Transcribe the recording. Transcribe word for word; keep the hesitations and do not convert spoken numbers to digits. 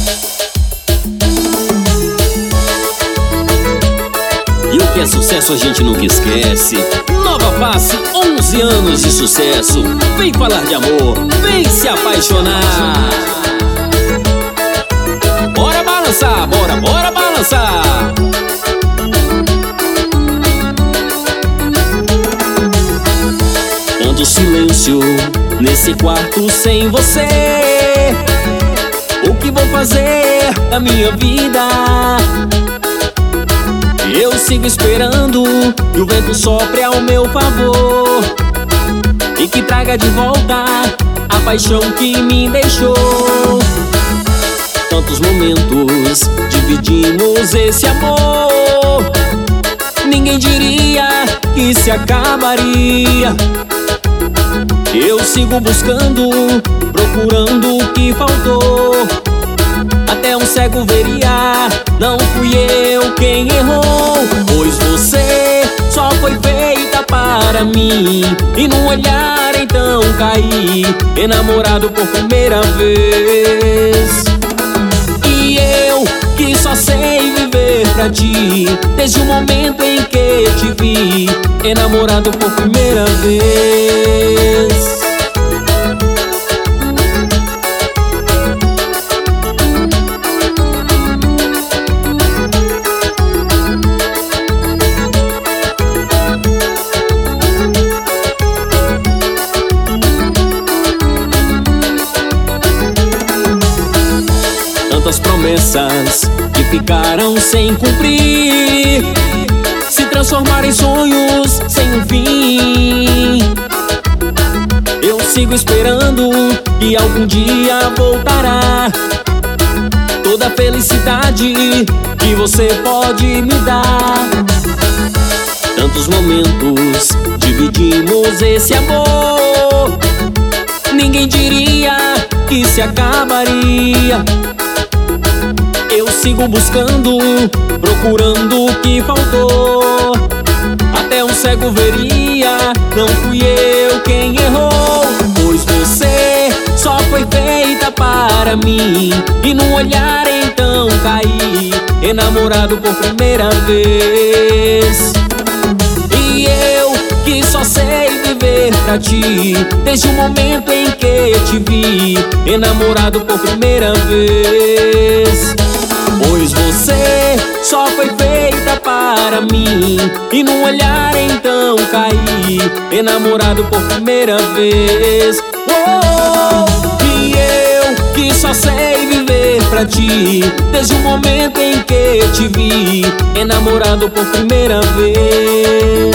E o que é sucesso a gente nunca esquece. Nova Face, onze anos de sucesso. Vem falar de amor, vem se apaixonar. Bora balançar, bora, bora balançar. Tanto silêncio nesse quarto sem você. O que vou fazer da minha vida? Eu sigo esperando que o vento sopre ao meu favor e que traga de volta a paixão que me deixou. Tantos momentos dividimos esse amor, ninguém diria que se acabaria. Eu sigo buscando, procurando o que faltou. Até um cego veria, não fui eu quem errou. Pois você só foi feita para mim, e num olhar então caí, enamorado por primeira vez. E eu que só sei viver pra ti, desde o momento em que te vi, enamorado por primeira vez. Tantas promessas que ficaram sem cumprir, se transformaram em sonhos sem um fim. Eu sigo esperando que algum dia voltará toda a felicidade que você pode me dar. Tantos momentos dividimos esse amor, ninguém diria que se acabaria. Eu sigo buscando, procurando o que faltou. Até um cego veria, não fui eu quem errou. Pois você só foi feita para mim, e num olhar então caí, enamorado por primeira vez. E eu que só sei viver pra ti, desde o momento em que te vi, enamorado por primeira vez. Pois você só foi feita para mim, e num olhar então caí, enamorado por primeira vez. Oh, e eu que só sei viver pra ti, desde o momento em que te vi, enamorado por primeira vez.